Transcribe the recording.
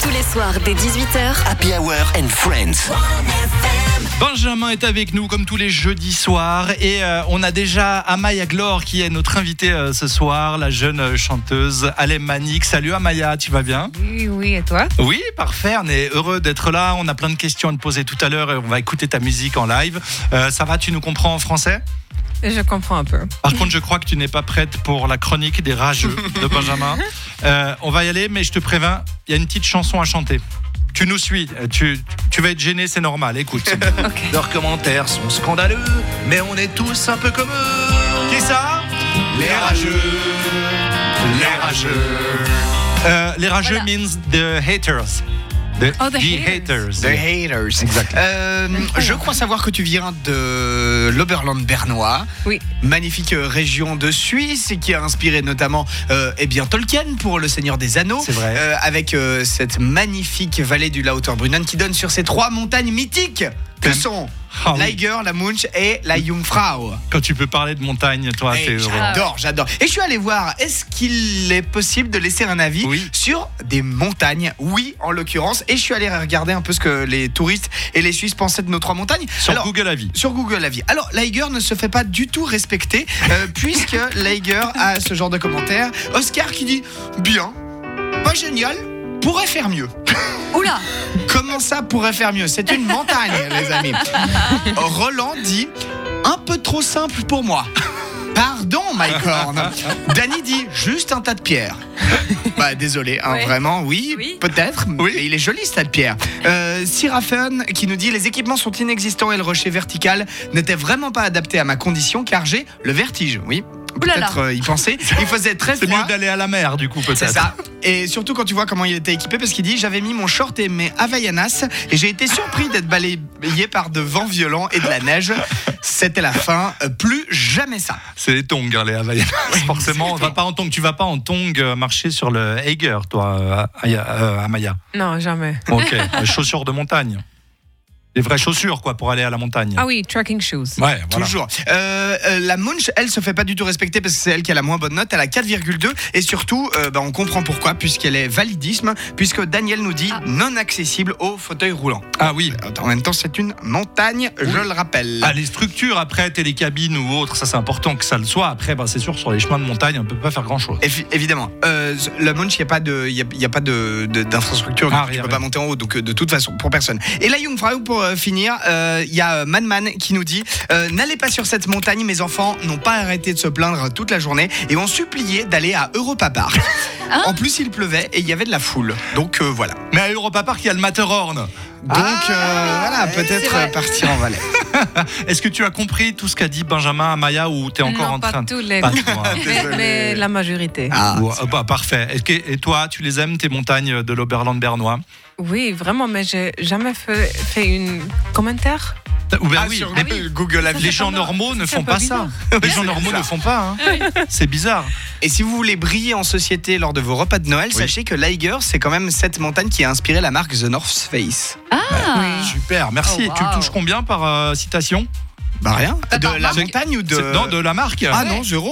Tous les soirs dès 18h. Happy Hour and Friends. Benjamin est avec nous comme tous les jeudis soirs et on a déjà Amaya Glore qui est notre invitée ce soir, la jeune chanteuse Alemanique. Salut Amaya, tu vas bien ? Oui, et toi ? Oui, parfait, on est heureux d'être là, on a plein de questions à te poser tout à l'heure et on va écouter ta musique en live. Ça va, tu nous comprends en français ? Je comprends un peu. Par contre, je crois que tu n'es pas prête pour la chronique des rageux de Benjamin. On va y aller, mais je te préviens, il y a une petite chanson à chanter. Tu nous suis, tu vas être gêné, c'est normal, écoute. Ok. Leurs commentaires sont scandaleux, mais on est tous un peu comme eux. Qui ça ? Les rageux. Les rageux. Les rageux Voilà. means the haters. The haters. The haters. Exact. Je crois savoir que tu viens de l'Oberland bernois. Oui. Magnifique région de Suisse qui a inspiré notamment Tolkien pour Le Seigneur des Anneaux. C'est vrai. Avec cette magnifique vallée du Lauterbrunnen qui donne sur ces trois montagnes mythiques que sont Ah oui. l'Eiger, la Munch et la Jungfrau. Quand tu peux parler de montagne, toi, Hey, t'es heureux. j'adore. Et je suis allé voir, est-ce qu'il est possible de laisser un avis Oui. sur des montagnes ? Oui, en l'occurrence. Et je suis allé regarder un peu ce que les touristes et les Suisses pensaient de nos trois montagnes. Sur Alors, Google Avis. sur Google Avis. Alors, l'Eiger ne se fait pas du tout respecter, puisque l'Eiger a ce genre de commentaires. Oscar qui dit bien, pas génial, pourrait faire mieux. Oula ! Comment ça pourrait faire mieux ? C'est une montagne, les amis. Roland dit un peu trop simple pour moi. Pardon, Mike Horn. Danny dit juste un tas de pierres. Bah désolé, hein, Ouais. vraiment, oui, Oui. peut-être. Oui. Mais il est joli ce tas de pierres. Sirafen qui nous dit les équipements sont inexistants et le rocher vertical n'était vraiment pas adapté à ma condition car j'ai le vertige. Oui. Oulala. Peut-être y penser. Il faisait très C'est froid. mieux d'aller à la mer, du coup, peut-être. C'est ça. Et surtout quand tu vois comment il était équipé, parce qu'il dit j'avais mis mon short et mes Havaianas et j'ai été surpris d'être balayé par de vents violents et de la neige. C'était la fin. Plus jamais ça. C'est les tongs, hein, les Havaianas. Forcément, on va pas en tongs. Tu vas pas en tongs marcher sur le Eiger, toi, Amaya. Non, jamais. Ok, chaussures de montagne. Les vraies chaussures, quoi, pour aller à la montagne. Ah oui, trekking shoes. Ouais, voilà. Toujours. La Munch, elle se fait pas du tout respecter parce que c'est elle qui a la moins bonne note. Elle a 4,2 et surtout, on comprend pourquoi puisqu'elle est validisme, puisque Daniel nous dit non accessible au fauteuil roulant. Ah oui. En même temps, c'est une montagne, je le rappelle. Ah, les structures, après, télécabines ou autres, ça c'est important que ça le soit. Après, c'est sûr, sur les chemins de montagne, on peut pas faire grand-chose. Évidemment. La Munch, il n'y a pas d'infrastructure, donc tu rien, peux pas monter en haut, donc de toute façon, pour personne. Et la Jungfrau, pour finir, il y a Manman qui nous dit n'allez pas sur cette montagne, mes enfants n'ont pas arrêté de se plaindre toute la journée et ont supplié d'aller à Europa Park. En plus, il pleuvait et il y avait de la foule. Donc voilà. Mais à Europa Park, il y a le Matterhorn. Donc voilà, c'est peut-être vrai. partir en Valais. Est-ce que tu as compris tout ce qu'a dit Benjamin, Amaya, ou t'es encore non, en pas train tous les... Pas tout, hein. mais la majorité. Parfait. Et toi, tu les aimes, tes montagnes de l'Oberland bernois ? Oui, vraiment, mais j'ai jamais fait une commentaire. Oui, sur mais Google Avis. les gens normaux ne c'est font un peu pas ça. Les gens normaux ne font pas. Hein. C'est bizarre. Et si vous voulez briller en société lors de vos repas de Noël, Oui. sachez que l'Eiger, c'est quand même cette montagne qui a inspiré la marque The North Face. Super, merci. Oh, Tu wow. touches combien par citation ? Bah rien. De par la marque. montagne ou de... Non, de la marque. Ah non, 0.